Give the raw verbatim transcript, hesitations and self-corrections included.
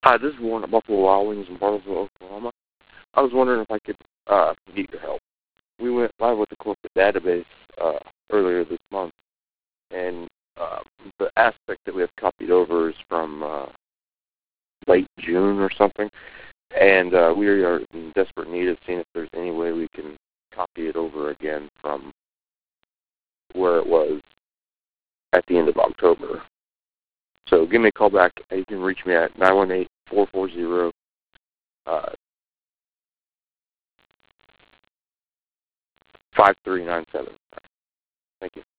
Hi, this is Warren at Buffalo Wild Wings in Bartlesville, Oklahoma. I was wondering if I could uh, get your help. We went live with the corporate database uh, earlier this month, and uh, the aspect that we have copied over is from uh, late June or something, and uh, we are in desperate need of seeing if there's any way we can copy it over again from where it was at the end of October. So give me a call back. You can reach me at nine one eight, four four zero, five three nine seven. Thank you.